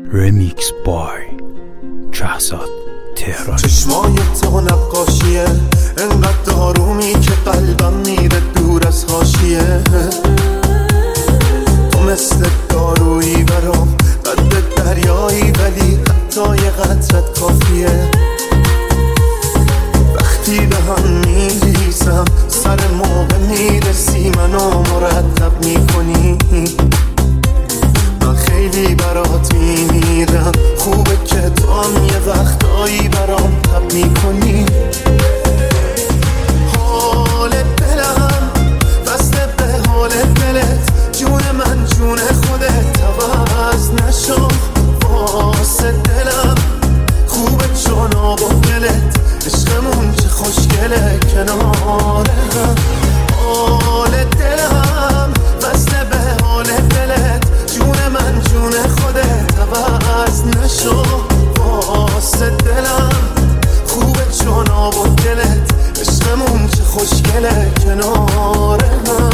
رمیکس بای شهزاد تهران. چشمای تو نقاشیه انقدر آرومی که قلبم میره دور از حاشیه. تو مثل دارویی برام قد دریایی ولی حتی یه قطرت کافیه. وقتی به هم میریزم سر موقع میرسی منو مرتب میکنی. من خیلی برات میمیرم خوبه که تو هم یه وقتایی برام تب میکنی. حال دلم بسته به حال دلت جون من جون خودت عوض نشو واسه دلم. خوبه چون آب و دلت عشقمون چه خوشگله کناره هم. حال دلم بسته به حال دلت جون من جون خودت عوض نشو واسه دلم. خوبه چون آب و دلت عشقمون چه خوشگله کناره هم.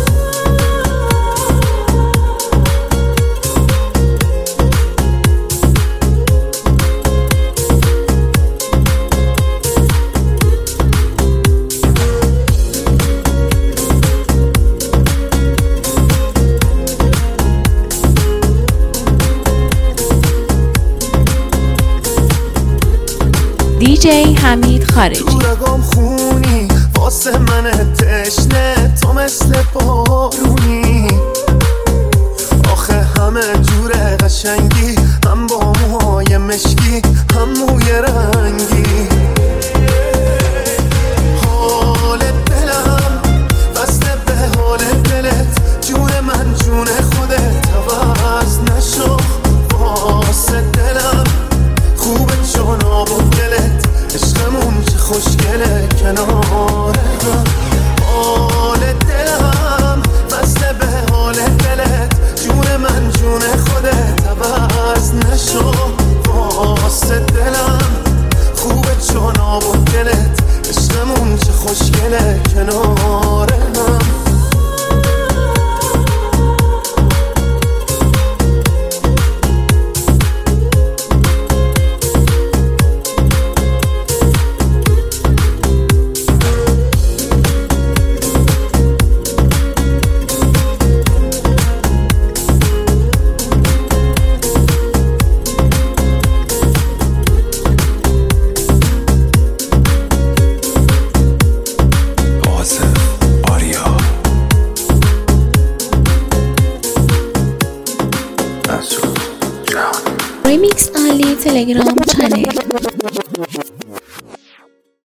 دیجی حمید خارجی. تو رگام خونی واسه من تشنه تو مثل بارونی. آخه همه جوره قشنگی هم با موهای مشکی هم موی رنگی. حال دلم بسته به حال دلت جون من جون خودت عوض نشو واسه دلم. خوبه چون آب و دلت عشقمون چه خوشگله کناره هم. حال دلم بسته به حال دلت جون من جون خودت عوض نشو واسه دلم. خوبه چون آب و دلت عشقمون چه خوشگله کناره هم. رمیکس آلی تلگرام چنل.